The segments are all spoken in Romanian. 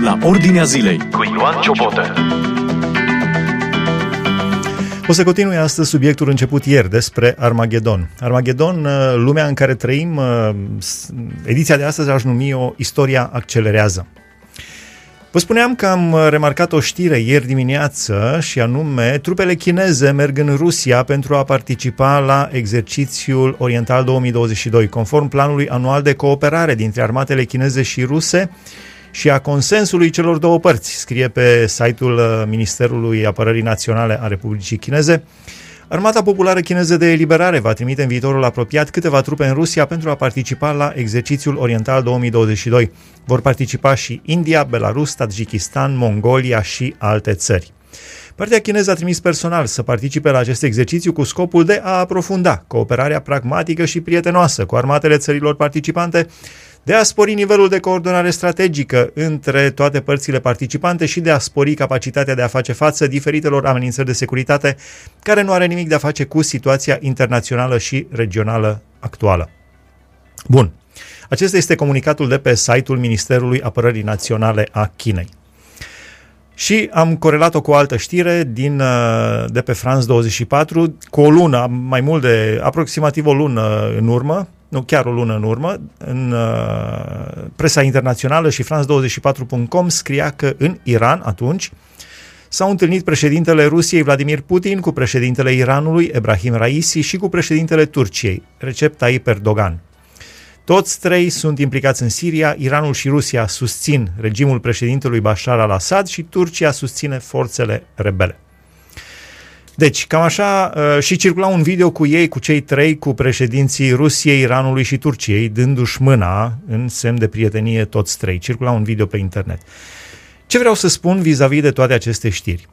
la Ordinea Zilei cu Ioan Ciobotă. O să continui astăzi subiectul început ieri despre Armagedon. Armagedon, lumea în care trăim, ediția de astăzi aș numi-o Istoria accelerează. Vă spuneam că am remarcat o știre ieri dimineață și anume, trupele chineze merg în Rusia pentru a participa la exercițiul Oriental 2022, conform planului anual de cooperare dintre armatele chineze și ruse și a consensului celor două părți, scrie pe site-ul Ministerului Apărării Naționale a Republicii Chineze. Armata Populară Chineză de Eliberare va trimite în viitorul apropiat câteva trupe în Rusia pentru a participa la exercițiul Oriental 2022. Vor participa și India, Belarus, Tajikistan, Mongolia și alte țări. Partea chineză a trimis personal să participe la acest exercițiu cu scopul de a aprofunda cooperarea pragmatică și prietenoasă cu armatele țărilor participante, de a spori nivelul de coordonare strategică între toate părțile participante și de a spori capacitatea de a face față diferitelor amenințări de securitate care nu are nimic de a face cu situația internațională și regională actuală. Bun, acesta este comunicatul de pe site-ul Ministerului Apărării Naționale a Chinei. Și am corelat-o cu o altă știre de pe France 24, cu o lună, mai mult de aproximativ o lună în urmă, nu chiar o lună în urmă, în presa internațională și France24.com scria că în Iran atunci s-au întâlnit președintele Rusiei Vladimir Putin cu președintele Iranului Ebrahim Raisi și cu președintele Turciei Recep Tayyip Erdogan. Toți trei sunt implicați în Siria, Iranul și Rusia susțin regimul președintelui Bashar al-Assad și Turcia susține forțele rebele. Deci, cam așa, și circula un video cu ei, cu cei trei, cu președinții Rusiei, Iranului și Turciei, dându-și mâna în semn de prietenie toți trei. Circula un video pe internet. Ce vreau să spun vis-a-vis de toate aceste știri?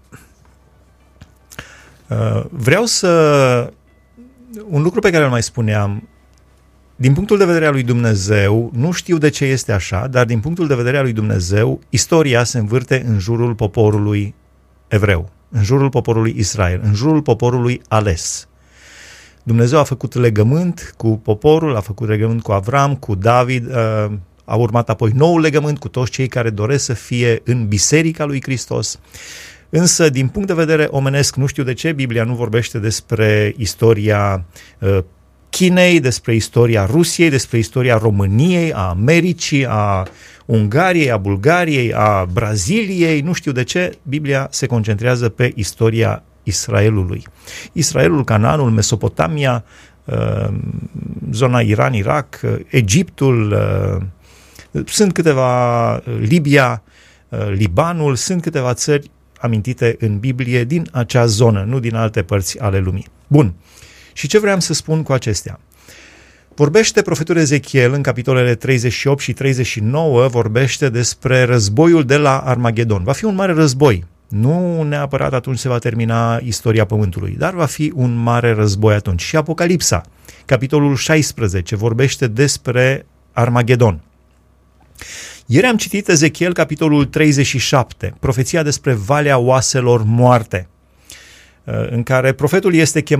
Un lucru pe care îl mai spuneam, din punctul de vedere al lui Dumnezeu, nu știu de ce este așa, dar din punctul de vedere al lui Dumnezeu, istoria se învârte în jurul poporului evreu, în jurul poporului Israel, în jurul poporului ales. Dumnezeu a făcut legământ cu poporul, a făcut legământ cu Avram, cu David, a urmat apoi nou legământ cu toți cei care doresc să fie în biserica lui Hristos. Însă, din punct de vedere omenesc, nu știu de ce, Biblia nu vorbește despre istoria Chinei, despre istoria Rusiei, despre istoria României, a Americii, a Ungariei, a Bulgariei, a Braziliei, nu știu de ce, Biblia se concentrează pe istoria Israelului. Israelul, Canaanul, Mesopotamia, zona Iran-Irak, Egiptul, sunt câteva, Libia, Libanul, sunt câteva țări amintite în Biblie din acea zonă, nu din alte părți ale lumii. Bun. Și ce vreau să spun cu acestea? Vorbește profetul Ezechiel în capitolele 38 și 39, vorbește despre războiul de la Armagedon. Va fi un mare război. Nu neapărat atunci se va termina istoria Pământului, dar va fi un mare război atunci. Și Apocalipsa, capitolul 16, vorbește despre Armagedon. Ieri am citit Ezechiel, capitolul 37, profeția despre Valea Oaselor Moarte, în care profetul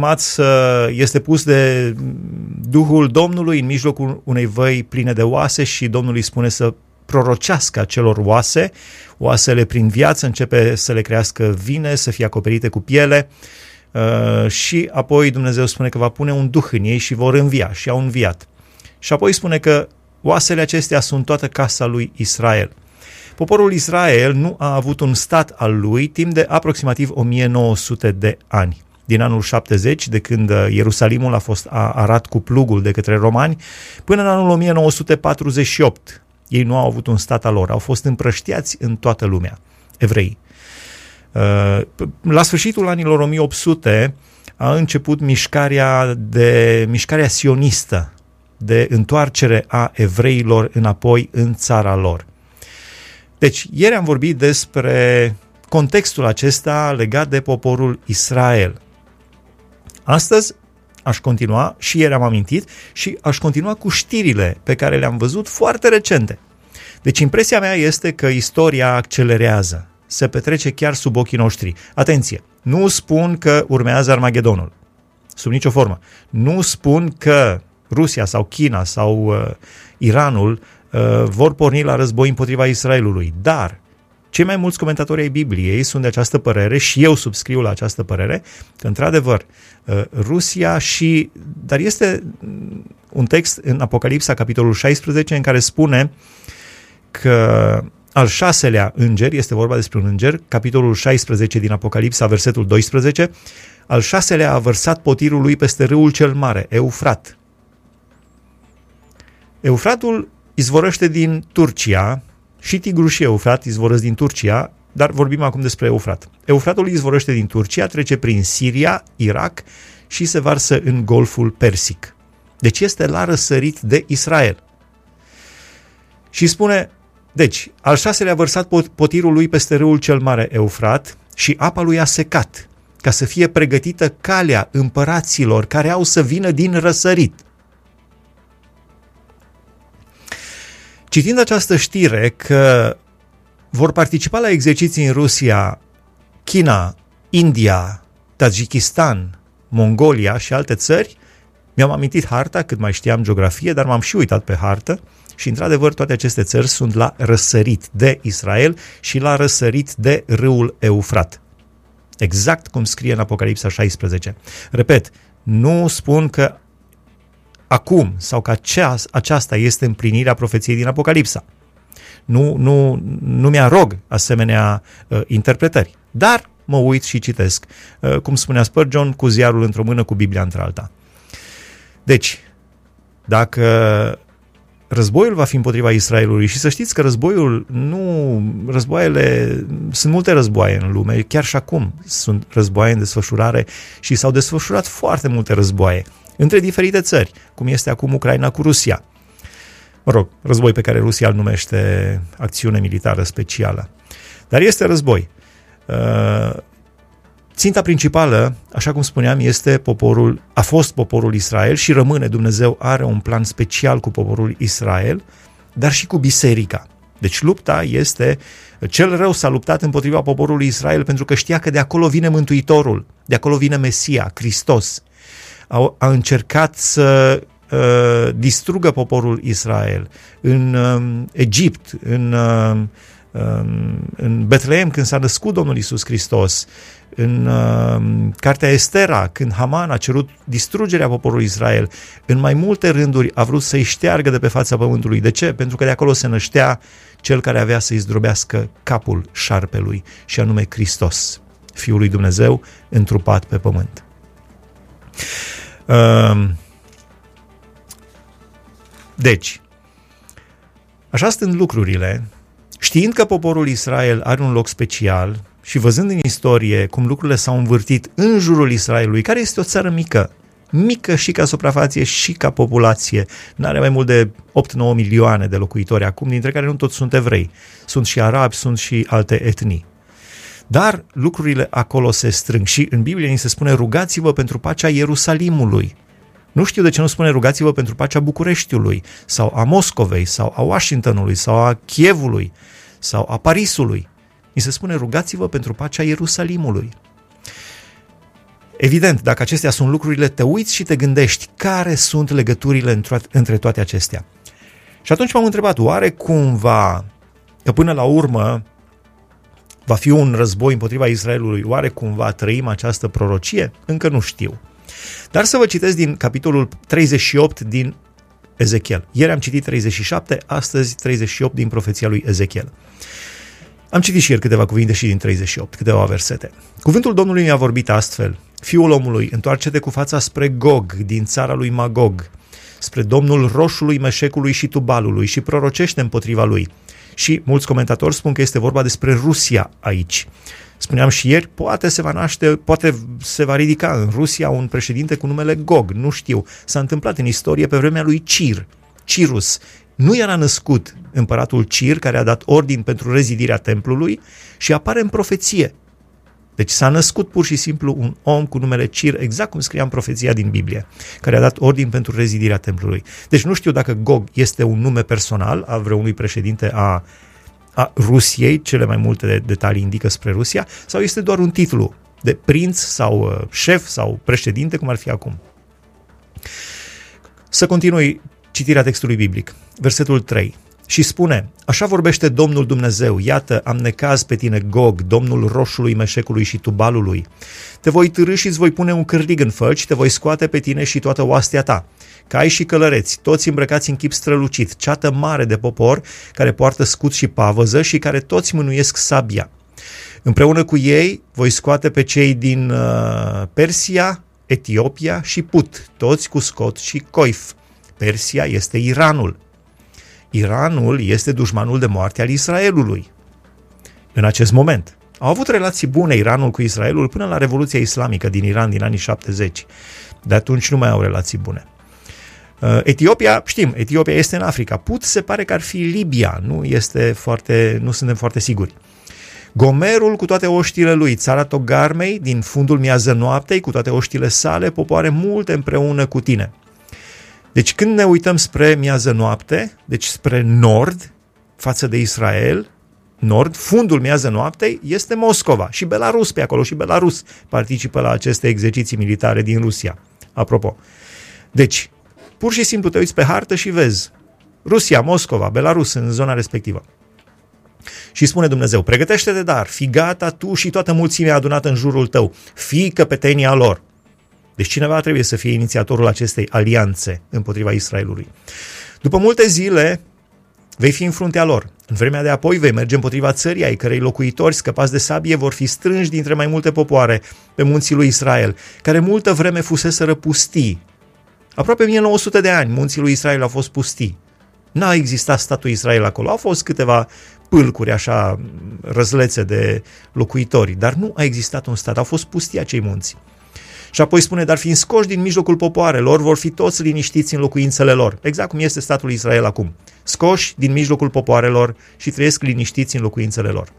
este pus de Duhul Domnului în mijlocul unei văi pline de oase și Domnul îi spune să prorocească acelor oase, oasele prin viață începe să le crească vine, să fie acoperite cu piele și apoi Dumnezeu spune că va pune un duh în ei și vor învia și au înviat. Și apoi spune că oasele acestea sunt toată casa lui Israel. Poporul Israel nu a avut un stat al lui timp de aproximativ 1900 de ani. Din anul 70, de când Ierusalimul a fost arat cu plugul de către romani, până în anul 1948. Ei nu au avut un stat al lor, au fost împrăștiați în toată lumea, evrei. La sfârșitul anilor 1800 a început mișcarea sionistă de întoarcere a evreilor înapoi în țara lor. Deci, ieri am vorbit despre contextul acesta legat de poporul Israel. Astăzi aș continua, și ieri am amintit, și aș continua cu știrile pe care le-am văzut foarte recente. Deci impresia mea este că istoria accelerează, se petrece chiar sub ochii noștri. Atenție, nu spun că urmează Armagedonul, sub nicio formă. Nu spun că Rusia sau China sau Iranul vor porni la război împotriva Israelului, dar cei mai mulți comentatori ai Bibliei sunt de această părere și eu subscriu la această părere, că într-adevăr Rusia dar este un text în Apocalipsa, capitolul 16, în care spune că al 6-lea înger, este vorba despre un înger, capitolul 16 din Apocalipsa, versetul 12, al 6-lea a vărsat potirul lui peste râul cel mare, Eufrat. Eufratul izvorăște din Turcia, și Tigru și Eufrat izvorăsc din Turcia, dar vorbim acum despre Eufrat. Eufratul izvorăște din Turcia, trece prin Siria, Irak și se varsă în Golful Persic. Deci este la răsărit de Israel. Și spune, deci, al 6-lea a vărsat potirul lui peste râul cel mare Eufrat și apa lui a secat, ca să fie pregătită calea împăraților care au să vină din răsărit. Citind această știre că vor participa la exerciții în Rusia, China, India, Tajikistan, Mongolia și alte țări, mi-am amintit harta, cât mai știam geografie, dar m-am și uitat pe hartă și, într-adevăr, toate aceste țări sunt la răsărit de Israel și la răsărit de râul Eufrat. Exact cum scrie în Apocalipsa 16. Repet, nu spun că acum sau că aceasta este împlinirea profeției din Apocalipsa. Nu mi-arog asemenea interpretări, dar mă uit și citesc, cum spunea Spurgeon, cu ziarul într-o mână, cu Biblia într-alta. Deci, dacă războiul va fi împotriva Israelului, și să știți că sunt multe războaie în lume, chiar și acum sunt războaie în desfășurare și s-au desfășurat foarte multe războaie între diferite țări, cum este acum Ucraina cu Rusia. Mă rog, război pe care Rusia îl numește acțiune militară specială. Dar este război. Ținta principală, așa cum spuneam, a fost poporul Israel și rămâne. Dumnezeu are un plan special cu poporul Israel, dar și cu biserica. Deci lupta este, cel rău s-a luptat împotriva poporului Israel pentru că știa că de acolo vine Mântuitorul, de acolo vine Mesia, Hristos. A încercat să distrugă poporul Israel în Egipt, în Betleem, când s-a născut Domnul Iisus Hristos, în cartea Estera, când Haman a cerut distrugerea poporului Israel, în mai multe rânduri a vrut să-i șteargă de pe fața pământului. De ce? Pentru că de acolo se năștea cel care avea să-i zdrobească capul șarpelui, și anume Hristos, Fiul lui Dumnezeu întrupat pe pământ. Deci, așa stând lucrurile, știind că poporul Israel are un loc special și văzând în istorie cum lucrurile s-au învârtit în jurul Israelului, care este o țară mică și ca suprafație și ca populație, n-are mai mult de 8-9 milioane de locuitori acum, dintre care nu toți sunt evrei, sunt și arabi, sunt și alte etnii. Dar lucrurile acolo se strâng și în Biblie ni se spune rugați-vă pentru pacea Ierusalimului. Nu știu de ce nu spune rugați-vă pentru pacea Bucureștiului sau a Moscovei sau a Washingtonului sau a Kievului sau a Parisului. Ni se spune rugați-vă pentru pacea Ierusalimului. Evident, dacă acestea sunt lucrurile, te uiți și te gândești care sunt legăturile între toate acestea. Și atunci m-am întrebat, oare cumva, că până la urmă va fi un război împotriva Israelului, oare cumva trăim această prorocie? Încă nu știu. Dar să vă citesc din capitolul 38 din Ezechiel. Ieri am citit 37, astăzi 38 din profeția lui Ezechiel. Am citit și ieri câteva cuvinte și din 38, câteva versete. Cuvântul Domnului mi-a vorbit astfel: Fiul omului, întoarce-te cu fața spre Gog, din țara lui Magog, spre Domnul Roșului, Meșecului și Tubalului, și prorocește împotriva lui. Și mulți comentatori spun că este vorba despre Rusia aici. Spuneam și ieri, poate se va ridica în Rusia un președinte cu numele Gog, nu știu. S-a întâmplat în istorie pe vremea lui Cirus. Nu era născut împăratul Cir, care a dat ordin pentru rezidirea templului, și apare în profeție. Deci s-a născut pur și simplu un om cu numele Cir, exact cum scria în profeția din Biblie, care a dat ordin pentru rezidirea templului. Deci nu știu dacă Gog este un nume personal a vreunui președinte a Rusiei, cele mai multe detalii indică spre Rusia, sau este doar un titlu de prinț sau șef sau președinte, cum ar fi acum. Să continui citirea textului biblic. Versetul 3. și spune: așa vorbește Domnul Dumnezeu, iată, am necaz pe tine, Gog, domnul roșului, Meșecului și Tubalului. Te voi târî și îți voi pune un cârlig în fălci, te voi scoate pe tine și toată oastea ta. Cai și călăreți, toți îmbrăcați în chip strălucit, ceată mare de popor, care poartă scut și pavăză și care toți mânuiesc sabia. Împreună cu ei voi scoate pe cei din Persia, Etiopia și Put, toți cu scot și coif. Persia este Iranul. Iranul este dușmanul de moarte al Israelului. În acest moment. Au avut relații bune Iranul cu Israelul până la Revoluția Islamică din Iran din anii 70. De atunci nu mai au relații bune. Etiopia, știm, Etiopia este în Africa. Put se pare că ar fi Libia, nu suntem foarte siguri. Gomerul cu toate oștile lui, țara Togarmei, din fundul miază noaptei, cu toate oștile sale, popoare multe împreună cu tine. Deci când ne uităm spre miază noapte, deci spre nord, față de Israel, nord, fundul miază noaptei este Moscova și Belarus pe acolo, și Belarus participă la aceste exerciții militare din Rusia. Apropo. Deci, pur și simplu te uiți pe hartă și vezi Rusia, Moscova, Belarus în zona respectivă. Și spune Dumnezeu: pregătește-te, dar fii gata tu și toată mulțimea adunată în jurul tău, fii căpetenia lor. Deci cineva trebuie să fie inițiatorul acestei alianțe împotriva Israelului. După multe zile vei fi în fruntea lor. În vremea de apoi vei merge împotriva țării, ai cărei locuitori scăpați de sabie vor fi strânși dintre mai multe popoare pe munții lui Israel, care multă vreme fuseseră pustii. Aproape 1900 de ani munții lui Israel au fost pustii. N-a existat statul Israel acolo, au fost câteva pâlcuri așa răzlețe de locuitori, dar nu a existat un stat, au fost pustii acei munți. Și apoi spune: dar fiind scoși din mijlocul popoarelor, vor fi toți liniștiți în locuințele lor. Exact cum este statul Israel acum. Scoși din mijlocul popoarelor și trăiesc liniștiți în locuințele lor.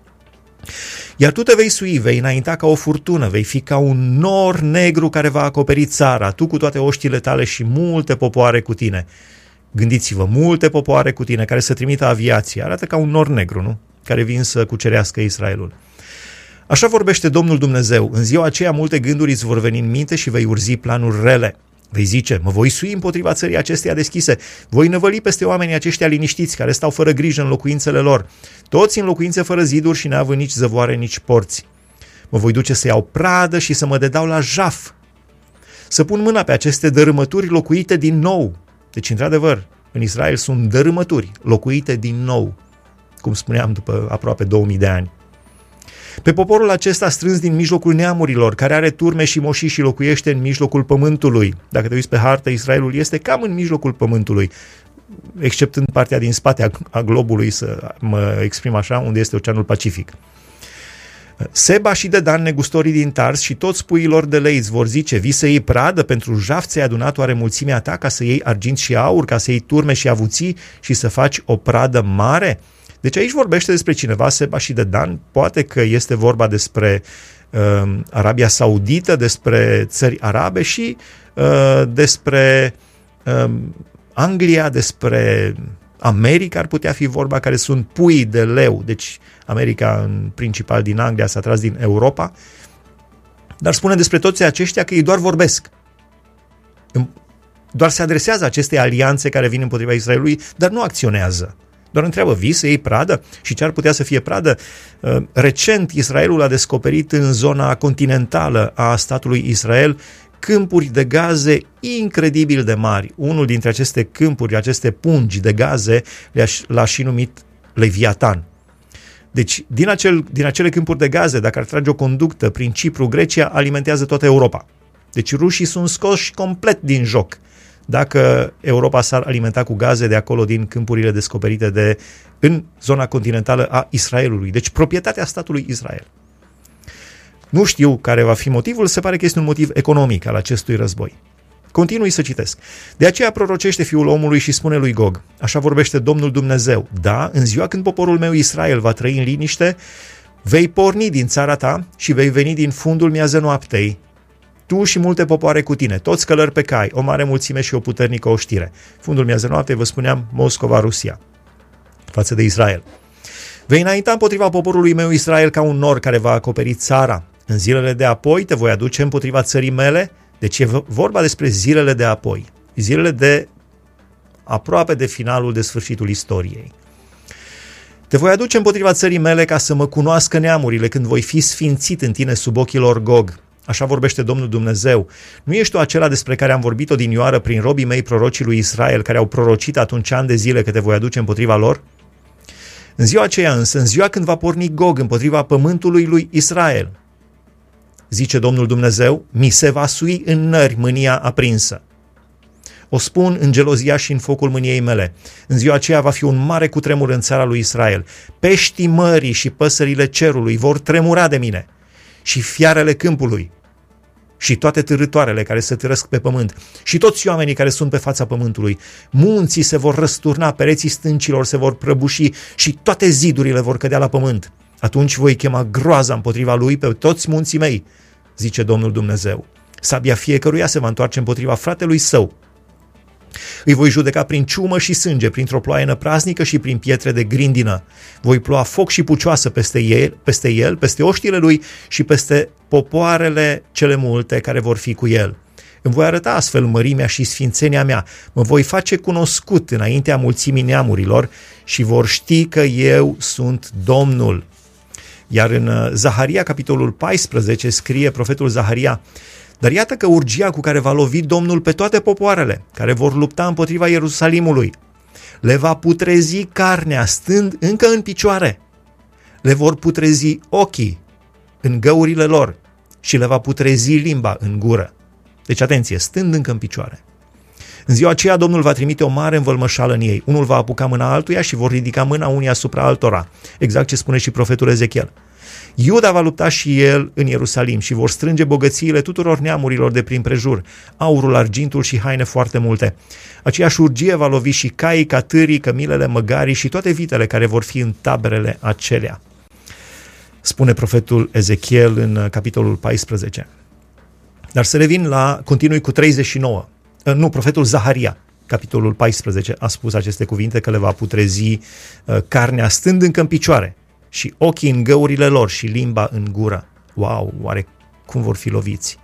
Iar tu te vei sui, vei înainta ca o furtună, vei fi ca un nor negru care va acoperi țara, tu cu toate oștile tale și multe popoare cu tine. Gândiți-vă, multe popoare cu tine care să trimită aviație. Arată ca un nor negru, nu? Care vin să cucerească Israelul. Așa vorbește Domnul Dumnezeu: în ziua aceea multe gânduri îți vor veni în minte și vei urzi planuri rele. Vei zice: mă voi sui împotriva țării acesteia deschise, voi năvăli peste oamenii aceștia liniștiți care stau fără grijă în locuințele lor, toți în locuințe fără ziduri și neavând nici zăvoare, nici porți. Mă voi duce să iau pradă și să mă dedau la jaf, să pun mâna pe aceste dărâmături locuite din nou. Deci, într-adevăr, în Israel sunt dărâmături locuite din nou, cum spuneam, după aproape 2000 de ani. Pe poporul acesta strâns din mijlocul neamurilor, care are turme și moșii și locuiește în mijlocul pământului. Dacă te uiți pe hartă, Israelul este cam în mijlocul pământului, except în partea din spate a globului, să mă exprim așa, unde este Oceanul Pacific. Seba și Dedan, negustorii din Tars și toți puiilor de lei îți vor zice: vii să iei pradă, pentru jaf ți-ai adunat oare mulțimea ta, ca să iei argint și aur, ca să iei turme și avuții și să faci o pradă mare? Deci aici vorbește despre cineva, Seba și Dedan, poate că este vorba despre Arabia Saudită, despre țări arabe și despre Anglia, despre America ar putea fi vorba, care sunt puii de leu. Deci America în principal din Anglia s-a tras din Europa, dar spune despre toți aceștia că ei doar vorbesc. Doar se adresează acestei alianțe care vin împotriva Israelului, dar nu acționează. Doar întreabă: vii să iei pradă? Și ce ar putea să fie pradă? Recent Israelul a descoperit în zona continentală a statului Israel câmpuri de gaze incredibil de mari. Unul dintre aceste câmpuri, aceste pungi de gaze, l-a și numit Leviatan. Deci, din acele câmpuri de gaze, dacă ar trage o conductă prin Cipru, Grecia alimentează toată Europa. Deci rușii sunt scoși complet din joc dacă Europa s-ar alimenta cu gaze de acolo, din câmpurile descoperite în zona continentală a Israelului. Deci proprietatea statului Israel. Nu știu care va fi motivul, se pare că este un motiv economic al acestui război. Continui să citesc. De aceea prorocește Fiul omului și spune lui Gog: așa vorbește Domnul Dumnezeu: da, în ziua când poporul meu Israel va trăi în liniște, vei porni din țara ta și vei veni din fundul miază noaptei, tu și multe popoare cu tine, toți călări pe cai, o mare mulțime și o puternică oștire. Fundul miază noaptei, vă spuneam, Moscova, Rusia, față de Israel. Vei înainta împotriva poporului meu Israel ca un nor care va acoperi țara. În zilele de apoi te voi aduce împotriva țării mele. Deci e vorba despre zilele de apoi, zilele de aproape de finalul de sfârșitul istoriei. Te voi aduce împotriva țării mele ca să mă cunoască neamurile când voi fi sfințit în tine sub ochii lor Gog. Așa vorbește Domnul Dumnezeu. Nu ești tu acela despre care am vorbit odinioară prin robii mei prorocii lui Israel, care au prorocit atunci ani de zile că te voi aduce împotriva lor? În ziua aceea însă, în ziua când va porni Gog împotriva pământului lui Israel, zice Domnul Dumnezeu, mi se va sui în nări mânia aprinsă. O spun în gelozia și în focul mâniei mele. În ziua aceea va fi un mare cutremur în țara lui Israel. Peștii mării și păsările cerului vor tremura de mine și fiarele câmpului și toate târâtoarele care se târăsc pe pământ și toți oamenii care sunt pe fața pământului. Munții se vor răsturna, pereții stâncilor se vor prăbuși și toate zidurile vor cădea la pământ. Atunci voi chema groaza împotriva lui pe toți munții mei, zice Domnul Dumnezeu. Sabia fiecăruia se va întoarce împotriva fratelui său. Îi voi judeca prin ciumă și sânge, printr-o ploaie năpraznică și prin pietre de grindină. Voi ploa foc și pucioasă peste el, peste oștile lui și peste popoarele cele multe care vor fi cu el. Îmi voi arăta astfel mărimea și sfințenia mea. Mă voi face cunoscut înaintea mulțimii neamurilor și vor ști că eu sunt Domnul. Iar în Zaharia, capitolul 14, scrie profetul Zaharia: dar iată că urgia cu care va lovi Domnul pe toate popoarele care vor lupta împotriva Ierusalimului le va putrezi carnea stând încă în picioare, le vor putrezi ochii în găurile lor și le va putrezi limba în gură. Deci atenție, stând încă în picioare. În ziua aceea Domnul va trimite o mare învălmășală în ei. Unul va apuca mâna altuia și vor ridica mâna unii asupra altora. Exact ce spune și profetul Ezechiel. Iuda va lupta și el în Ierusalim și vor strânge bogățiile tuturor neamurilor de prin prejur, aurul, argintul și haine foarte multe. Aceeași urgie va lovi și caii, catârii, cămilele, măgarii și toate vitele care vor fi în taberele acelea. Spune profetul Ezechiel în capitolul 14. Dar să revin continui cu 39. Profetul Zaharia, capitolul 14, a spus aceste cuvinte, că le va putrezi carnea stând încă în picioare și ochii în găurile lor și limba în gură. Wow, oare cum vor fi loviți?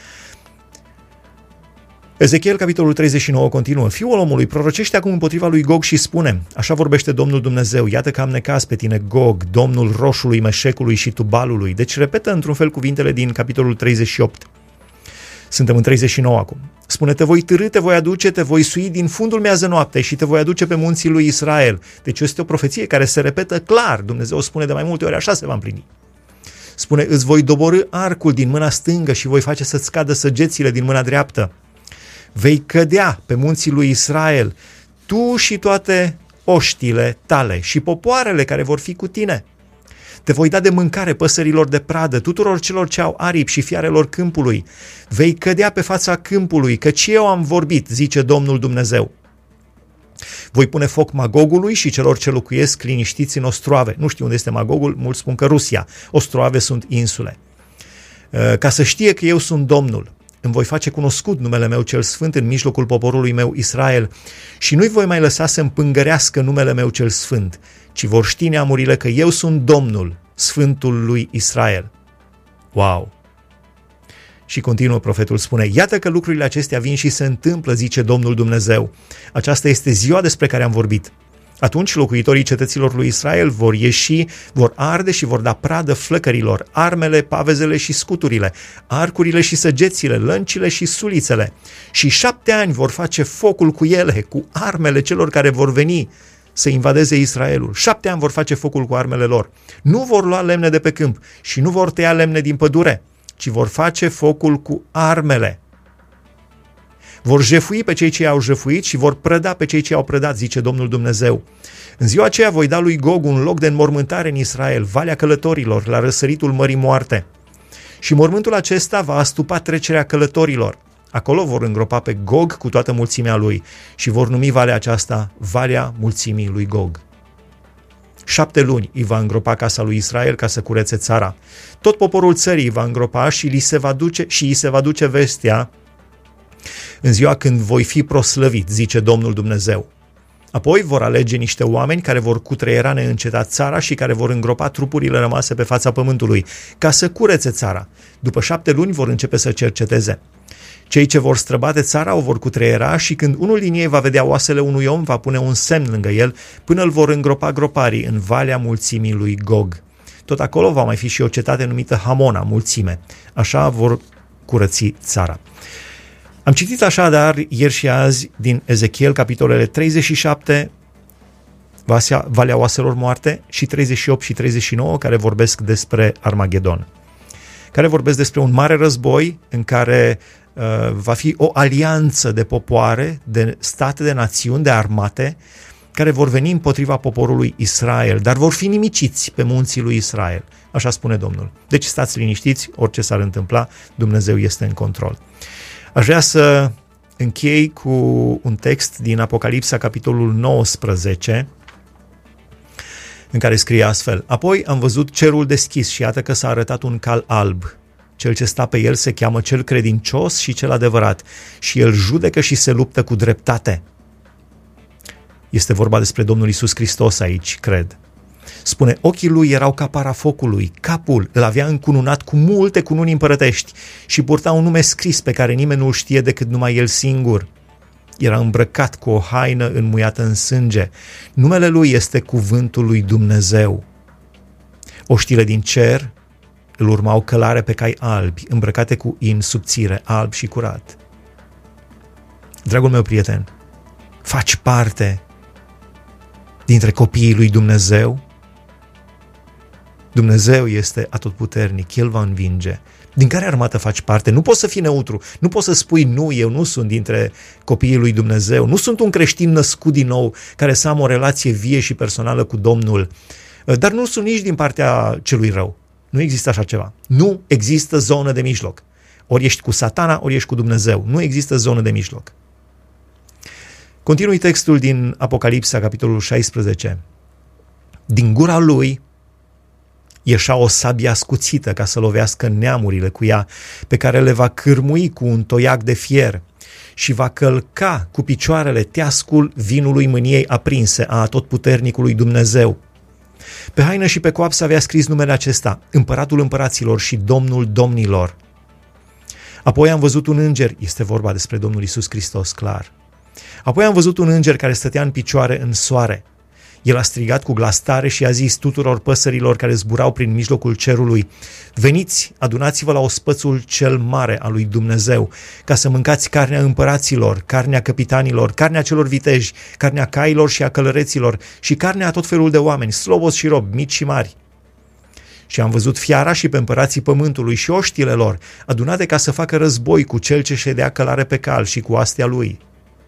Ezechiel, capitolul 39, continuă. Fiul omului, prorocește acum împotriva lui Gog și spune: așa vorbește Domnul Dumnezeu, iată că am necaz pe tine, Gog, domnul roșului, Meșecului și Tubalului. Deci repetă într-un fel cuvintele din capitolul 38. Suntem în 39 acum. Spune: te voi târî, te voi aduce, te voi sui din fundul miază noapte și te voi aduce pe munții lui Israel. Deci este o profeție care se repetă clar. Dumnezeu spune de mai multe ori, așa se va împlini. Spune: îți voi doborî arcul din mâna stângă și voi face să-ți cadă săgețile din mâna dreaptă. Vei cădea pe munții lui Israel, tu și toate oștile tale și popoarele care vor fi cu tine. Te voi da de mâncare păsărilor de pradă, tuturor celor ce au aripi și fiarelor câmpului. Vei cădea pe fața câmpului, căci eu am vorbit, zice Domnul Dumnezeu. Voi pune foc Magogului și celor ce locuiesc liniștiți în ostroave. Nu știu unde este Magogul, mulți spun că Rusia. Ostroave sunt insule. Ca să știe că eu sunt Domnul. Îmi voi face cunoscut numele meu cel sfânt în mijlocul poporului meu Israel și nu-i voi mai lăsa să împângărească numele meu cel sfânt, ci vor ști neamurile că eu sunt Domnul, Sfântul lui Israel. Wow! Și continuă profetul, spune: iată că lucrurile acestea vin și se întâmplă, zice Domnul Dumnezeu. Aceasta este ziua despre care am vorbit. Atunci locuitorii cetăților lui Israel vor ieși, vor arde și vor da pradă flăcărilor, armele, pavezele și scuturile, arcurile și săgețile, lăncile și sulițele. Și 7 ani vor face focul cu ele, cu armele celor care vor veni să invadeze Israelul. 7 ani vor face focul cu armele lor. Nu vor lua lemne de pe câmp și nu vor tăia lemne din pădure, ci vor face focul cu armele. Vor jefui pe cei ce i-au jefuit și vor prăda pe cei ce i-au prădat, zice Domnul Dumnezeu. În ziua aceea voi da lui Gog un loc de înmormântare în Israel, Valea Călătorilor, la răsăritul Mării Moarte. Și mormântul acesta va astupa trecerea călătorilor. Acolo vor îngropa pe Gog cu toată mulțimea lui și vor numi valea aceasta Valea Mulțimii lui Gog. 7 luni îi va îngropa casa lui Israel ca să curețe țara. Tot poporul țării îi va îngropa și îi se va duce vestea în ziua când voi fi proslăvit, zice Domnul Dumnezeu. Apoi vor alege niște oameni care vor cutreiera neîncetat țara și care vor îngropa trupurile rămase pe fața pământului, ca să curețe țara. După 7 luni vor începe să cerceteze. Cei ce vor străbate țara o vor cutreiera și când unul din ei va vedea oasele unui om, va pune un semn lângă el până îl vor îngropa groparii în valea mulțimii lui Gog. Tot acolo va mai fi și o cetate numită Hamona, mulțime. Așa vor curăți țara. Am citit așadar ieri și azi din Ezechiel capitolele 37, Valea Oaselor Moarte, și 38 și 39, care vorbesc despre Armagedon, care vorbesc despre un mare război în care va fi o alianță de popoare, de state, de națiuni, de armate, care vor veni împotriva poporului Israel, dar vor fi nimiciți pe munții lui Israel. Așa spune Domnul. Deci stați liniștiți, orice s-ar întâmpla, Dumnezeu este în control. Aș vrea să închei cu un text din Apocalipsa, capitolul 19, în care scrie astfel: Apoi am văzut cerul deschis și iată că s-a arătat un cal alb. Cel ce sta pe el se cheamă cel credincios și cel adevărat și el judecă și se luptă cu dreptate. Este vorba despre Domnul Iisus Hristos aici, cred. Spune, ochii lui erau ca para focului, capul îl avea încununat cu multe cununi împărătești și purta un nume scris pe care nimeni nu-l știe decât numai el singur. Era îmbrăcat cu o haină înmuiată în sânge. Numele lui este Cuvântul lui Dumnezeu. Oștile din cer îl urmau călare pe cai albi, îmbrăcate cu in subțire, alb și curat. Dragul meu prieten, faci parte dintre copiii lui Dumnezeu? Dumnezeu este atotputernic, El va învinge. Din care armată faci parte? Nu poți să fii neutru, nu poți să spui nu, eu nu sunt dintre copiii lui Dumnezeu, nu sunt un creștin născut din nou care să am o relație vie și personală cu Domnul, dar nu sunt nici din partea celui rău. Nu există așa ceva. Nu există zonă de mijloc. Ori ești cu Satana, ori ești cu Dumnezeu. Nu există zonă de mijloc. Continui textul din Apocalipsa, capitolul 16. Din gura lui ieșea o sabie ascuțită ca să lovească neamurile cu ea, pe care le va cârmui cu un toiac de fier și va călca cu picioarele teascul vinului mâniei aprinse a atotputernicului Dumnezeu. Pe haină și pe coapsă avea scris numele acesta, Împăratul împăraților și Domnul domnilor. Apoi am văzut un înger, este vorba despre Domnul Iisus Hristos, clar. Apoi am văzut un înger care stătea în picioare în soare. El a strigat cu glas tare și a zis tuturor păsărilor care zburau prin mijlocul cerului: veniți, adunați-vă la ospățul cel mare al lui Dumnezeu, ca să mâncați carnea împăraților, carnea căpitanilor, carnea celor viteji, carnea cailor și a călăreților și carnea a tot felul de oameni, slobozi și robi, mici și mari. Și am văzut fiara și pe împărații pământului și oștile lor, adunate ca să facă război cu cel ce ședea călare pe cal și cu astea lui.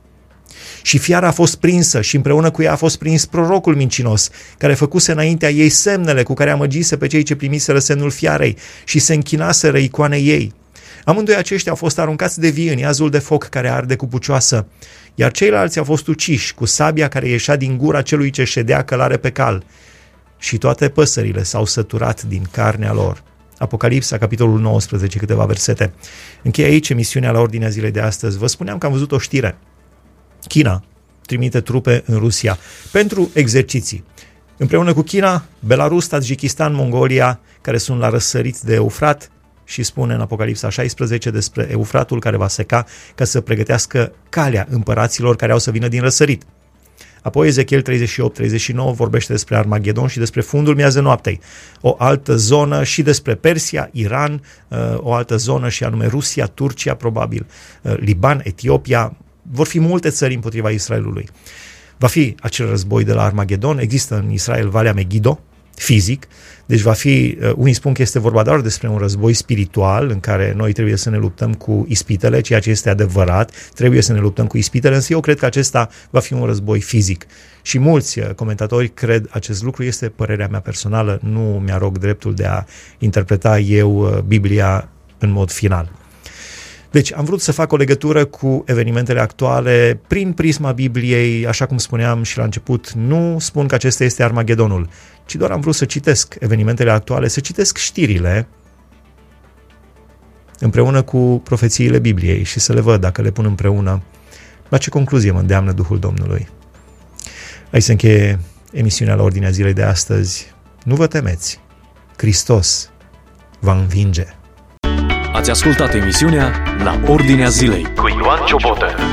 Și fiara a fost prinsă și împreună cu ea a fost prins prorocul mincinos, care făcuse înaintea ei semnele cu care amăgise pe cei ce primiseră semnul fiarei și se închinaseră icoanei ei. Amândoi aceștia au fost aruncați de vii în iazul de foc care arde cu pucioasă, iar ceilalți au fost uciși cu sabia care ieșea din gura celui ce ședea călare pe cal. Și toate păsările s-au săturat din carnea lor. Apocalipsa, capitolul 19, câteva versete. Încheie aici emisiunea la ordinea zilei de astăzi. Vă spuneam că am văzut o știre. China trimite trupe în Rusia pentru exerciții. Împreună cu China, Belarus, Tajikistan, Mongolia, care sunt la răsărit de Eufrat, și spune în Apocalipsa 16 despre Eufratul care va seca ca să pregătească calea împăraților care au să vină din răsărit. Apoi Ezechiel 38-39 vorbește despre Armagedon și despre fundul miază noaptei. O altă zonă și despre Persia, Iran, o altă zonă și anume Rusia, Turcia probabil, Liban, Etiopia. Vor fi multe țări împotriva Israelului. Va fi acel război de la Armagedon, există în Israel Valea Megiddo, fizic, deci va fi, unii spun că este vorba doar despre un război spiritual în care noi trebuie să ne luptăm cu ispitele, ceea ce este adevărat, trebuie să ne luptăm cu ispitele, însă eu cred că acesta va fi un război fizic. Și mulți comentatori cred acest lucru, este părerea mea personală, nu mi-arog dreptul de a interpreta eu Biblia în mod final. Deci am vrut să fac o legătură cu evenimentele actuale prin prisma Bibliei, așa cum spuneam și la început, nu spun că acesta este Armagedonul, ci doar am vrut să citesc evenimentele actuale, să citesc știrile împreună cu profețiile Bibliei și să le văd, dacă le pun împreună, la ce concluzie mă îndeamnă Duhul Domnului. Aici se încheie emisiunea la ordinea zilei de astăzi. Nu vă temeți, Hristos va învinge. Ați ascultat emisiunea La Ordinea Zilei cu Ioan Ciobotă.